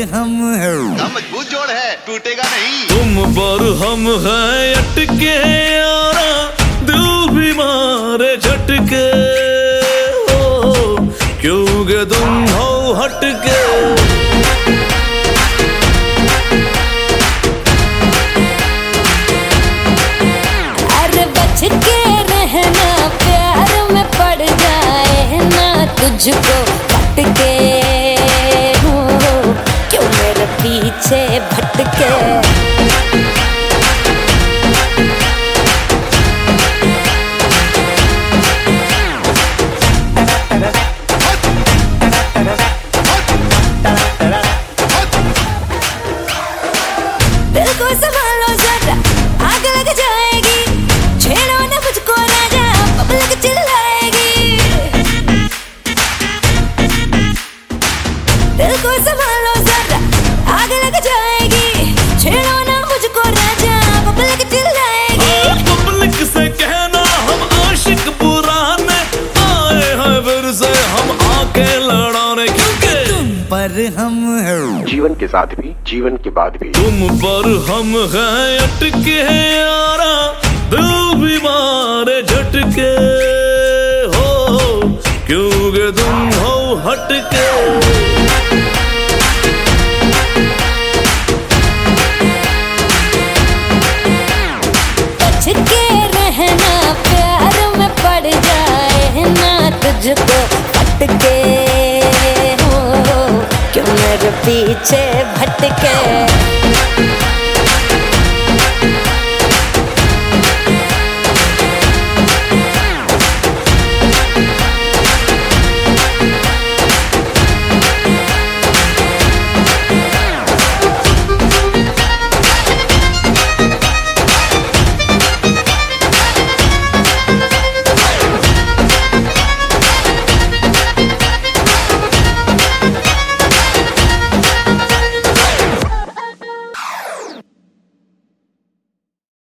हम हैं। मजबूत जोड़ है, टूटेगा नहीं। तुम पर हम हैं अटके यारा, दिल भी मारे झटके हो, क्योंकि तुम हो हटके। अरे बच के रहना, प्यार में पड़ जाए ना तुझको भटके हो, क्यों मेरे पीछे भटके। दिल को संभालो जरा, आग लग जाएगी, छेड़ो ना मुझको राजा, पब्लिक चिल्लाएगी। दिल को संभालो जरा, आग लग जाएगी, छेड़ो ना मुझको राजा, पब्लिक चिल्लाएगी। पब्लिक से कहना हम आशिक पुराने आए हैं, फिर से हम आके लड़ाने, क्योंकि तुम पर हम हैं। जीवन के साथ भी, जीवन के बाद भी। तुम पर हम हैं अटके यारा, दिल भी मारे झटके हो, क्योंकि तुम हो हटके। बच के रहना, प्यार में पड़ जाए ना तुझको भटके हो, क्यों मेरे पीछे भटके।